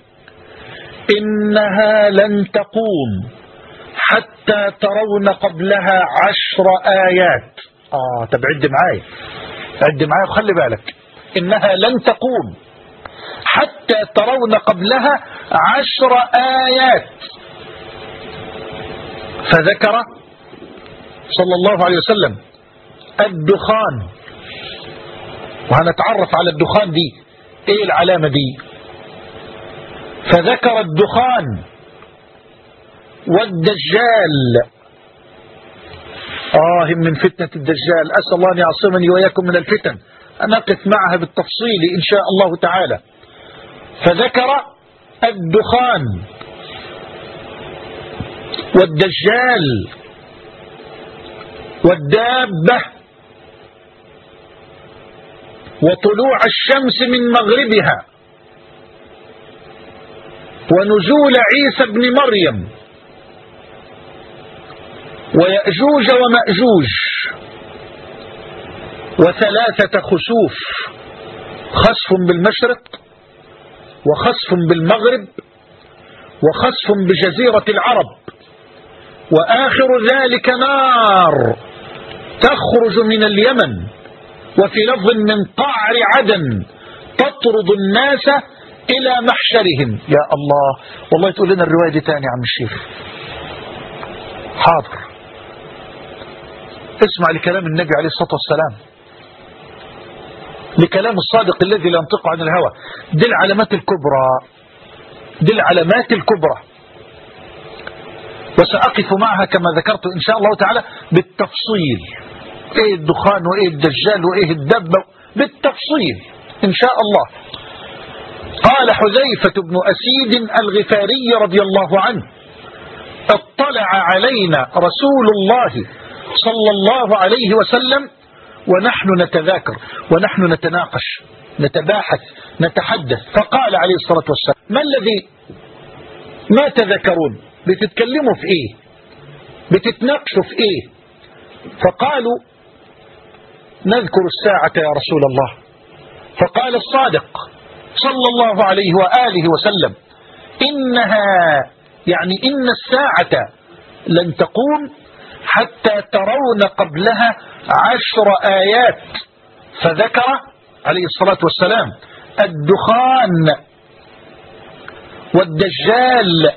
إنها لن تقوم حتى ترون قبلها 10 آيات. طب عد معايا وخلي بالك. إنها لن تقوم حتى ترون قبلها 10 آيات. فذكر صلى الله عليه وسلم الدخان، وهنتعرف على الدخان دي ايه العلامة دي. فذكر الدخان والدجال. من فتنة الدجال، أسأل الله أن يعصمني وإياكم من الفتن، نقف معها بالتفصيل إن شاء الله تعالى. فذكر الدخان والدجال والدابة وطلوع الشمس من مغربها ونزول عيسى ابن مريم ويأجوج ومأجوج وثلاثة خسوف، خسف بالمشرق وخسف بالمغرب وخسف بجزيرة العرب، وآخر ذلك نار تخرج من اليمن وفي لفظ من قعر عدن تطرد الناس إلى محشرهم. يا الله، والله تقول لنا الرواية دي تاني يا عم الشيخ. حاضر، اسمع لكلام النبي عليه الصلاة والسلام، لكلام الصادق الذي لا ينطق عن الهوى. دي العلامات الكبرى، وسأقف معها كما ذكرت إن شاء الله تعالى بالتفصيل. ايه الدخان وايه الدجال وايه الدبة بالتفصيل إن شاء الله. قال حذيفة بن أسيد الغفاري رضي الله عنه: اطلع علينا رسول الله صلى الله عليه وسلم ونحن نتذاكر ونحن نتناقش نتباحث نتحدث، فقال عليه الصلاة والسلام: ما تذكرون؟ بتتكلموا في ايه؟ بتتناقشوا في ايه؟ فقالوا: نذكر الساعة يا رسول الله. فقال الصادق صلى الله عليه وآله وسلم: إنها، يعني إن الساعة لن تقوم حتى ترون قبلها 10 آيات. فذكر عليه الصلاة والسلام الدخان والدجال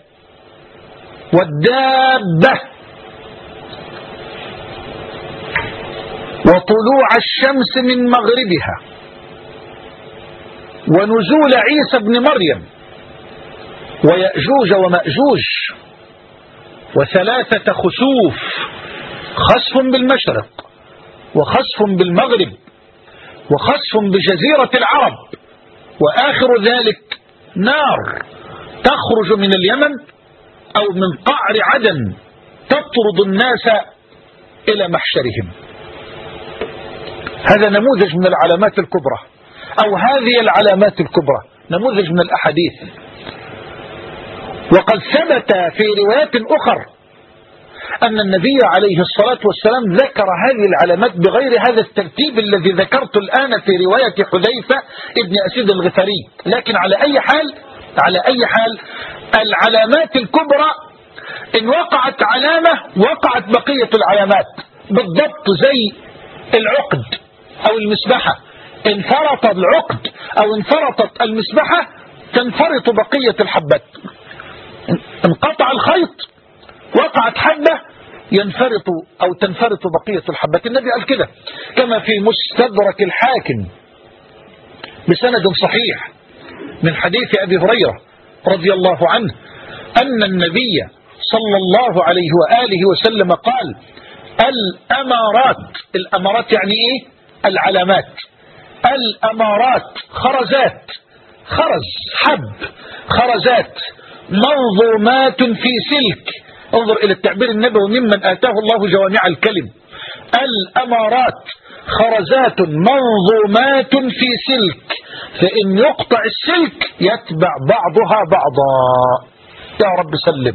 والدابة وطلوع الشمس من مغربها ونزول عيسى ابن مريم ويأجوج ومأجوج وثلاثة خسوف، خسف بالمشرق وخسف بالمغرب وخسف بجزيرة العرب، وآخر ذلك نار تخرج من اليمن أو من قعر عدن تطرد الناس إلى محشرهم. هذا نموذج من العلامات الكبرى، أو هذه العلامات الكبرى، نموذج من الأحاديث. وقد ثبت في روايات أخرى أن النبي عليه الصلاة والسلام ذكر هذه العلامات بغير هذا الترتيب الذي ذكرت الآن في رواية حذيفة ابن أسيد الغفاري. لكن على أي حال العلامات الكبرى إن وقعت علامة وقعت بقية العلامات، بالضبط زي العقد أو المسبحة، انفرط العقد أو انفرطت المسبحة تنفرط بقية الحبات. انقطع الخيط وقعت حبة ينفرط أو تنفرط بقية الحبات. النبي قال كده كما في مستدرك الحاكم بسند صحيح من حديث أبي هريرة رضي الله عنه أن النبي صلى الله عليه وآله وسلم قال: الأمارات يعني إيه؟ العلامات. الأمارات خرزات، خرز حب، خرزات منظومات في سلك. انظر إلى التعبير النبوي ممن آتاه الله جوامع الكلم. الأمارات خرزات منظومات في سلك، فإن يقطع السلك يتبع بعضها بعضا. يا رب سلم،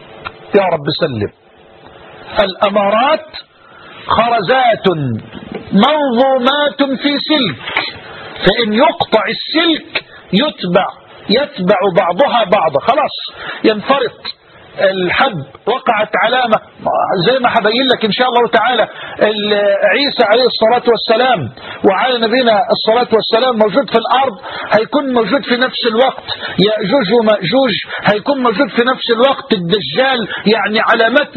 يا رب سلم. الأمارات خرزات منظومات في سلك، فإن يقطع السلك يتبع بعضها بعضا، خلاص ينفرط الحب، وقعت علامة زي ما هبين لك إن شاء الله تعالى. عيسى عليه الصلاة والسلام وعلى نبينا الصلاة والسلام موجود في الأرض، هيكون موجود في نفس الوقت يأجوج ومأجوج، هيكون موجود في نفس الوقت الدجال، يعني علامات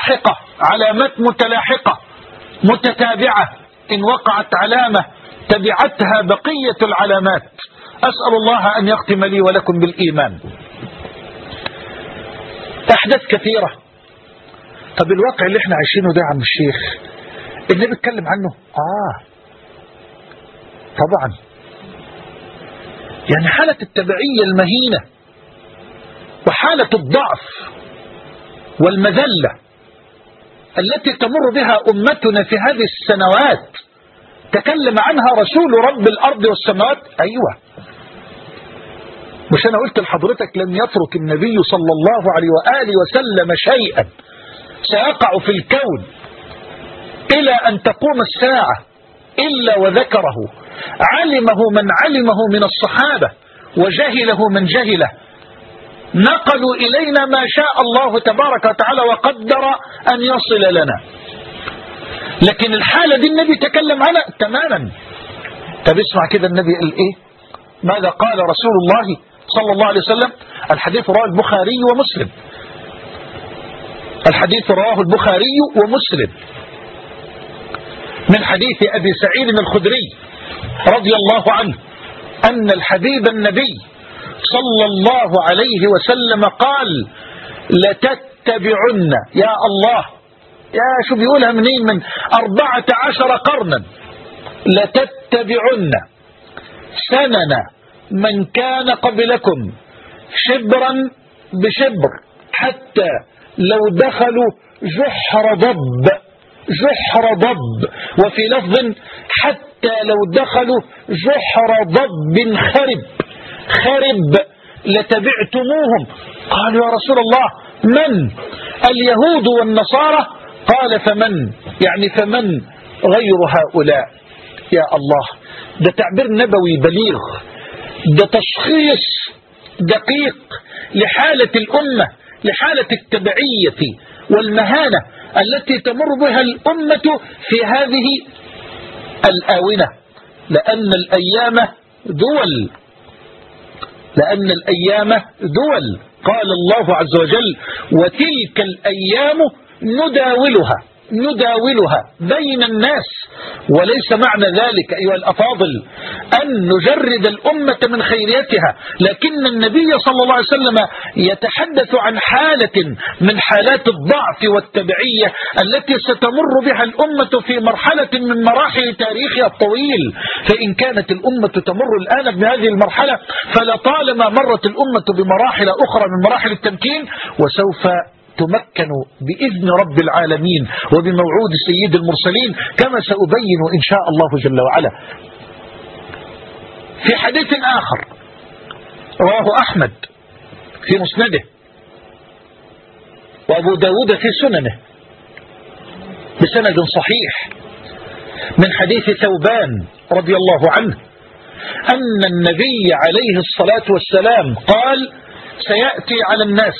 متلاحقة متتابعة، إن وقعت علامة تبعتها بقية العلامات. أسأل الله أن يختم لي ولكم بالإيمان. أحداث كثيرة. طب الواقع اللي احنا عايشينه ده يا عم الشيخ اللي بيتكلم عنه طبعا، يعني حالة التبعية المهينة وحالة الضعف والمذلة التي تمر بها أمتنا في هذه السنوات تكلم عنها رسول رب الأرض والسماوات. أيوة، مش أنا قلت لحضرتك لن يترك النبي صلى الله عليه وآله وسلم شيئا سيقع في الكون إلى أن تقوم الساعة إلا وذكره، علمه من علمه من الصحابة وجهله من جهله، نقلوا إلينا ما شاء الله تبارك وتعالى وقدر أن يصل لنا. لكن الحالة دي النبي تكلم عنها تماما. طب اسمع كده النبي قال إيه؟ ماذا قال رسول الله صلى الله عليه وسلم؟ الحديث رواه البخاري ومسلم، الحديث رواه البخاري ومسلم من حديث أبي سعيد الخدري رضي الله عنه أن الحبيب النبي صلى الله عليه وسلم قال لتتبعن، يا الله، يا شو بيقولها منين، من 14 قرنا، لتتبعن سنن من كان قبلكم شبرا بشبر حتى لو دخلوا جحر ضب، وفي لفظ حتى لو دخلوا جحر ضب خرب لتبعتموهم. قالوا يا رسول الله من؟ اليهود والنصارى؟ قال فمن؟ يعني فمن غير هؤلاء؟ يا الله، ده تعبير نبوي بليغ، ده تشخيص دقيق لحالة الأمة، لحالة التبعية والمهانة التي تمر بها الأمة في هذه الآونة. لأن الأيام دول قال الله عز وجل وتلك الأيام نداولها بين الناس. وليس معنى ذلك أيها الأفاضل أن نجرد الأمة من خيريتها، لكن النبي صلى الله عليه وسلم يتحدث عن حالة من حالات الضعف والتبعية التي ستمر بها الأمة في مرحلة من مراحل تاريخها الطويل. فإن كانت الأمة تمر الآن بهذه المرحلة فلطالما مرت الأمة بمراحل أخرى من مراحل التمكين، وسوف تمكن بإذن رب العالمين وبموعود سيد المرسلين كما سأبين إن شاء الله جل وعلا. في حديث آخر رواه أحمد في مسنده وأبو داود في سننه بسند صحيح من حديث ثوبان رضي الله عنه أن النبي عليه الصلاة والسلام قال سيأتي على الناس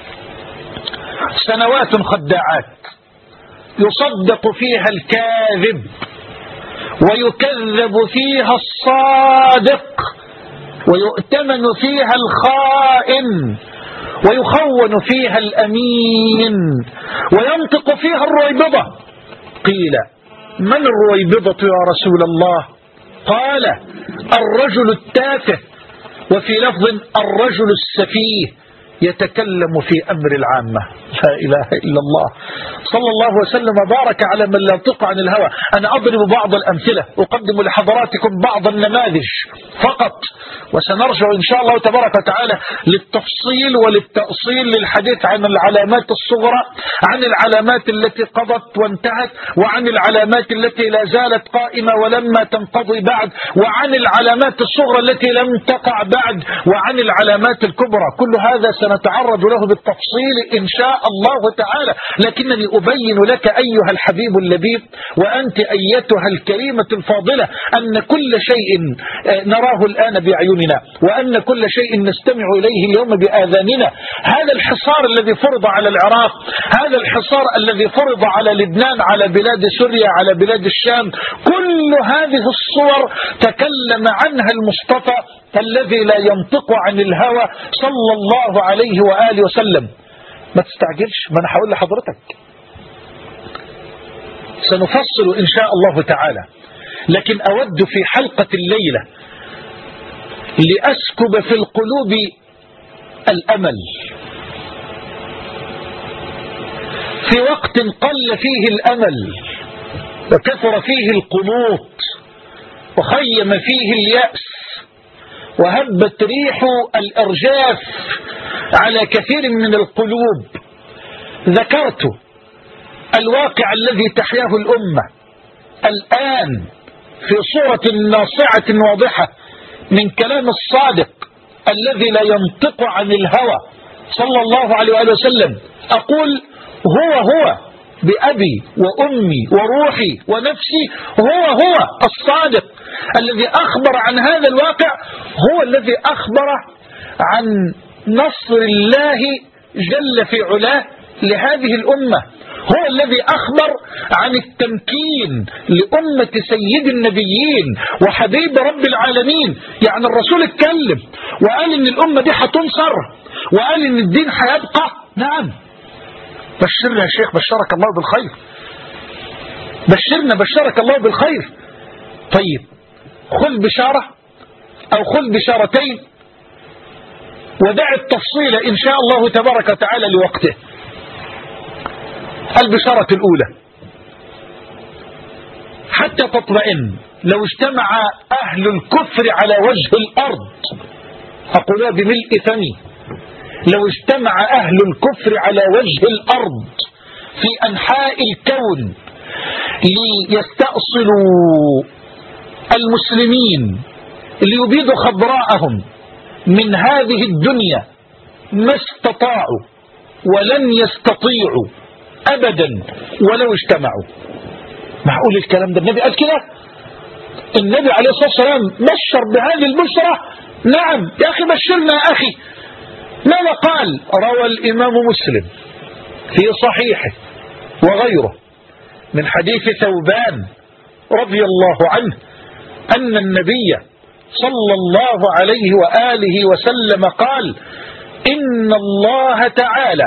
سنوات خداعات يصدق فيها الكاذب ويكذب فيها الصادق ويؤتمن فيها الخائن ويخون فيها الأمين وينطق فيها الرويبضة. قيل من الرويبضة يا رسول الله؟ قال الرجل التافه، وفي لفظ الرجل السفيه يتكلم في أمر العامة. لا إله إلا الله، صلى الله وسلم وبارك على من لا ينطق عن الهوى. أنا أضرب بعض الأمثلة، أقدم لحضراتكم بعض النماذج فقط، وسنرجع إن شاء الله تبارك وتعالى للتفصيل وللتأصيل للحديث عن العلامات الصغرى، عن العلامات التي قضت وانتهت، وعن العلامات التي لا زالت قائمة ولما تنقضي بعد، وعن العلامات الصغرى التي لم تقع بعد، وعن العلامات الكبرى. كل هذا سنتعرض له بالتفصيل إن شاء الله تعالى، لكنني أبين لك أيها الحبيب اللبيب وأنت أيتها الكريمة الفاضلة أن كل شيء نراه الآن بأعيننا، وأن كل شيء نستمع إليه اليوم بآذاننا. هذا الحصار الذي فرض على العراق، هذا الحصار الذي فرض على لبنان، على بلاد سوريا، على بلاد الشام، كل هذه الصور تكلم عنها المصطفى الذي لا ينطق عن الهوى صلى الله عليه وآله وسلم. ما تستعجلش، ما أنا هقول لحضرتك سنفصل إن شاء الله تعالى، لكن أود في حلقة الليلة لأسكب في القلوب الأمل في وقت قل فيه الأمل وكثر فيه القنوط وخيم فيه اليأس وهبت ريح الإرجاف على كثير من القلوب. ذكرت الواقع الذي تحياه الأمة الآن في صورة ناصعة واضحة من كلام الصادق الذي لا ينطق عن الهوى صلى الله عليه وآله وسلم. أقول هو بأبي وأمي وروحي ونفسي، هو الصادق الذي أخبر عن هذا الواقع، هو الذي أخبر عن نصر الله جل في علاه لهذه الأمة، هو الذي أخبر عن التمكين لأمة سيد النبيين وحبيب رب العالمين. يعني الرسول اتكلم وقال إن الأمة دي هتنصر وقال إن الدين هيبقى. نعم، بشرنا يا شيخ، بشرك الله بالخير، بشرنا بشرك الله بالخير. طيب خذ بشارة أو خذ بشارتين ودع التفصيل إن شاء الله تبارك وتعالى لوقته. البشارة الأولى حتى تطمئن، لو اجتمع أهل الكفر على وجه الأرض، أقولها بملء فمي، لو اجتمع أهل الكفر على وجه الأرض في أنحاء الكون ليستأصلوا المسلمين ليبيدوا خضراءهم من هذه الدنيا، ما استطاعوا ولن يستطيعوا أبدا ولو اجتمعوا. معقول الكلام ده؟ النبي قال كده؟ النبي عليه الصلاة والسلام بشر بهذه البشرة؟ نعم يا أخي بشرنا يا أخي. ماذا قال؟ روى الإمام مسلم في صحيحه وغيره من حديث ثوبان رضي الله عنه أن النبي صلى الله عليه وآله وسلم قال: إن الله تعالى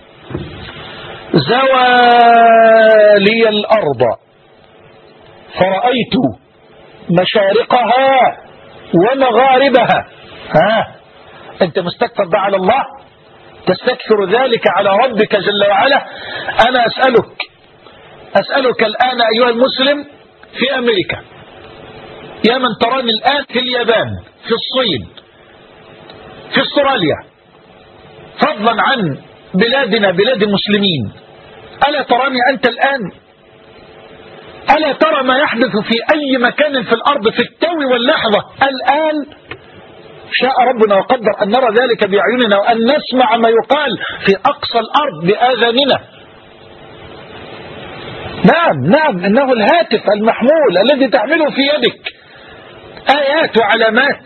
زوى لي الأرض فرأيت مشارقها ومغاربها. أنت مستكثر ده على الله؟ تستكثر ذلك على ربك جل وعلا؟ أنا أسألك الآن أيها المسلم في أمريكا، يا من تراني الآن في اليابان، في الصين، في استراليا، فضلا عن بلادنا بلاد المسلمين، ألا تراني أنت الآن؟ ألا ترى ما يحدث في أي مكان في الأرض في التو واللحظة الآن؟ شاء ربنا وقدر أن نرى ذلك بأعيننا وأن نسمع ما يقال في أقصى الأرض بآذاننا. نعم إنه الهاتف المحمول الذي تحمله في يدك آيات وعلامات.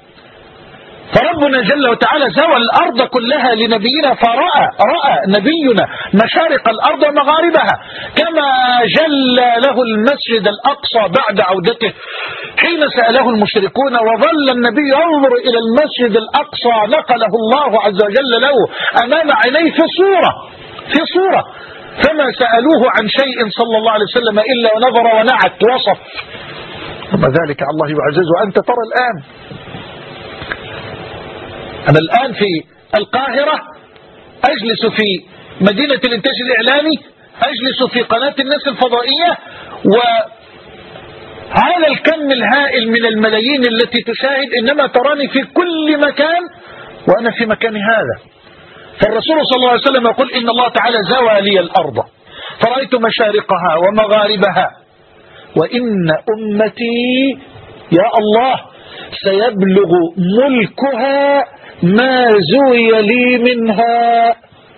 فربنا جل وتعالى زوى الأرض كلها لنبينا، فرأى نبينا مشارق الأرض ومغاربها، كما جل له المسجد الأقصى بعد عودته حين سأله المشركون وظل النبي ينظر إلى المسجد الأقصى نقله الله عز وجل له أمام عينيه في صورة فما سألوه عن شيء صلى الله عليه وسلم إلا ونظر ونعت وصف. وما ذلك الله يعزز وأنت ترى الآن. أنا الآن في القاهرة أجلس في مدينة الإنتاج الإعلامي، أجلس في قناة الناس الفضائية، وهذا الكم الهائل من الملايين التي تشاهد إنما تراني في كل مكان وأنا في مكان هذا. فالرسول صلى الله عليه وسلم يقول: إن الله تعالى زوى لي الأرض فرأيت مشارقها ومغاربها وإن أمتي يا الله سيبلغ ملكها ما زوي لي منها.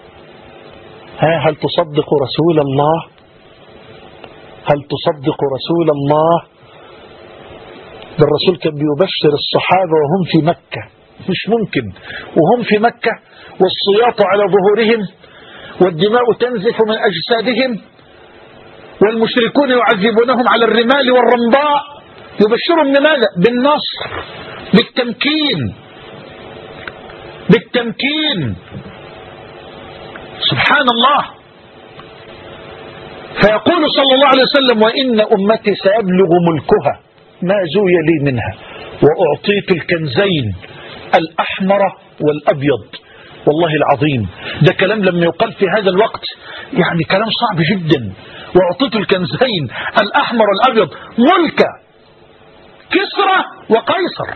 هل تصدق رسول الله؟ هل تصدق رسول الله؟ ده الرسول كان بيبشر الصحابة وهم في مكة، مش ممكن وهم في مكة والسياط على ظهورهم والدماء تنزف من أجسادهم والمشركون يعذبونهم على الرمال والرمضاء، يبشرهم بماذا؟ بالنصر، بالتمكين، بالتمكين. سبحان الله. فيقول صلى الله عليه وسلم: وإن أمتي سيبلغ ملكها ما زوي لي منها وأعطيت الكنزين الأحمر والأبيض. والله العظيم ده كلام لما يقال في هذا الوقت يعني كلام صعب جدا. وأعطيت الكنزين الأحمر والأبيض ملك كسرى وقيصر،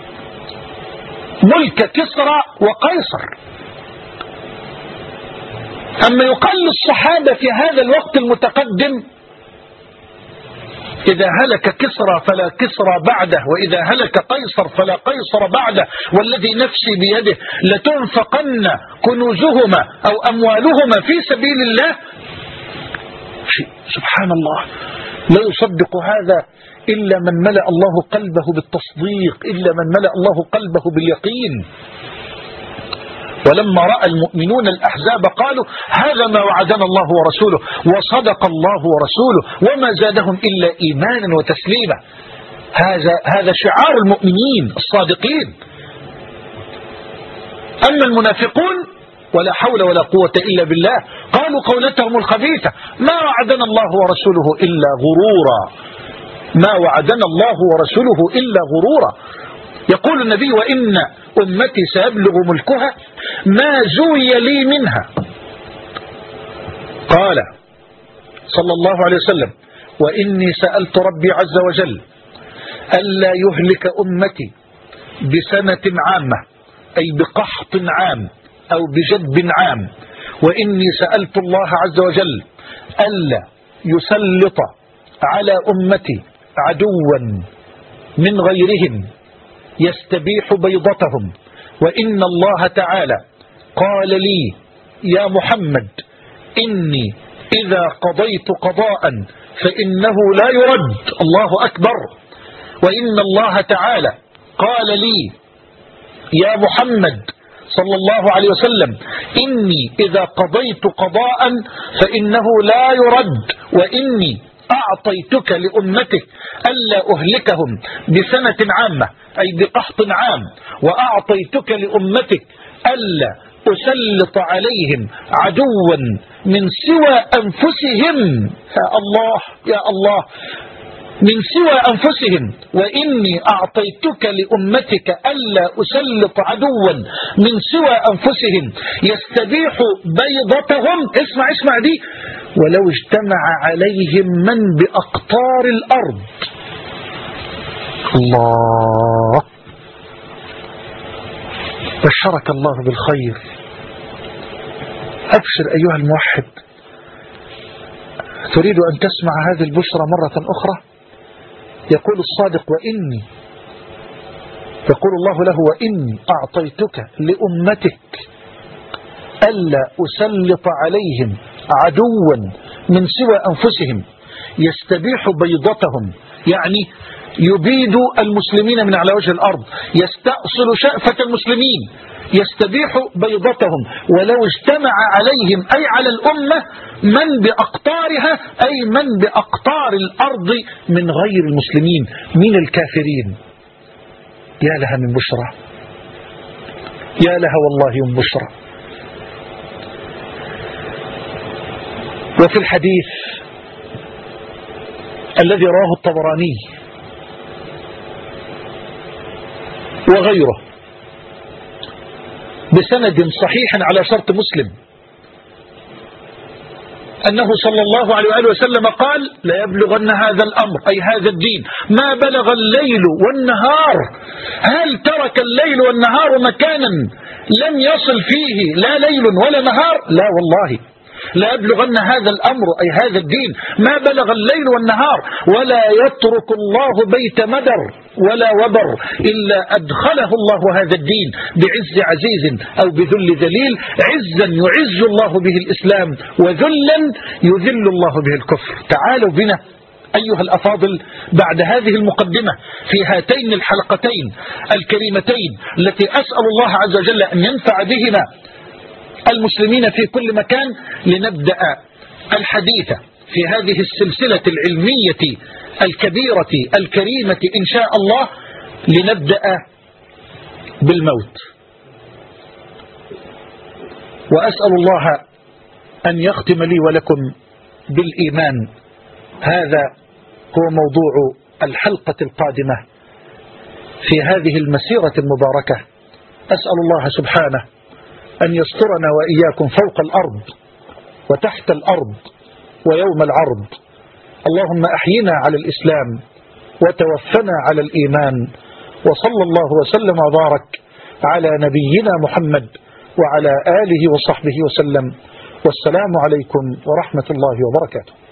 ملك كسرى وقيصر. أما يقال للصحابة في هذا الوقت المتقدم: إذا هلك كسرى فلا كسرى بعده، وإذا هلك قيصر فلا قيصر بعده، والذي نفسي بيده لتنفقن كنوزهما أو أموالهما في سبيل الله. سبحان الله. لا يصدق هذا إلا من ملأ الله قلبه بالتصديق، إلا من ملأ الله قلبه باليقين. ولما رأى المؤمنون الأحزاب قالوا: هذا ما وعدنا الله ورسوله وصدق الله ورسوله وما زادهم إلا إيمانا وتسليما. هذا شعار المؤمنين الصادقين. أما المنافقون ولا حول ولا قوة إلا بالله، قالوا قولتهم الخبيثة: ما وعدنا الله ورسوله إلا غرورا، ما وعدنا الله ورسوله إلا غرورا. يقول النبي: وإن أمتي سيبلغ ملكها ما زوي لي منها. قال صلى الله عليه وسلم: وإني سألت ربي عز وجل ألا يهلك أمتي بسنة عامة، أي بقحط عام أو بجدب عام. وإني سألت الله عز وجل ألا يسلط على أمتي عدوا من غيرهم يستبيح بيضتهم. وإن الله تعالى قال لي: يا محمد إني إذا قضيت قضاء فإنه لا يرد. الله أكبر. وإن الله تعالى قال لي: يا محمد صلى الله عليه وسلم إني إذا قضيت قضاء فإنه لا يرد. وإني أعطيتك لأمتك ألا أهلكهم بسنة عامة، أي بقحط عام، وأعطيتك لأمتك ألا أسلط عليهم عدوا من سوى أنفسهم. يا الله يا الله، من سوى أنفسهم. وإني أعطيتك لأمتك ألا أسلط عدوا من سوى أنفسهم يستبيح بيضتهم. اسمع دي: ولو اجتمع عليهم من بأقطار الأرض. الله، بشرك الله بالخير. أبشر أيها الموحد. تريد أن تسمع هذه البشرى مرة أخرى؟ يقول الصادق: وإني، يقول الله له: وإني أعطيتك لأمتك ألا أسلط عليهم عدوا من سوى أنفسهم يستبيح بيضتهم، يعني يبيد المسلمين من على وجه الأرض، يستأصل شأفة المسلمين، يستبيح بيضتهم. ولو اجتمع عليهم أي على الأمة من بأقطارها، أي من بأقطار الأرض من غير المسلمين من الكافرين. يا لها من بشرى، يا لها والله من بشرى. وفي الحديث الذي رواه الطبراني وغيره بسند صحيح على شرط مسلم أنه صلى الله عليه وآله وسلم قال: لا يبلغن هذا الأمر، أي هذا الدين، ما بلغ الليل والنهار. هل ترك الليل والنهار مكانا لم يصل فيه لا ليل ولا نهار؟ لا والله. لا يبلغن هذا الأمر أي هذا الدين ما بلغ الليل والنهار، ولا يترك الله بيت مدر ولا وبر إلا أدخله الله هذا الدين بعز عزيز أو بذل ذليل. عزا يعز الله به الإسلام، وذلا يذل الله به الكفر. تعالوا بنا أيها الأفاضل بعد هذه المقدمة في هاتين الحلقتين الكريمتين التي أسأل الله عز وجل أن ينفع بهما المسلمين في كل مكان، لنبدأ الحديث في هذه السلسلة العلمية الكبيرة الكريمة إن شاء الله. لنبدأ بالموت، وأسأل الله أن يختم لي ولكم بالإيمان. هذا هو موضوع الحلقة القادمة في هذه المسيرة المباركة. أسأل الله سبحانه أن يسترنا وإياكم فوق الأرض وتحت الأرض ويوم العرض. اللهم أحينا على الإسلام وتوفنا على الإيمان. وصلى الله وسلم وبارك على نبينا محمد وعلى آله وصحبه وسلم. والسلام عليكم ورحمة الله وبركاته.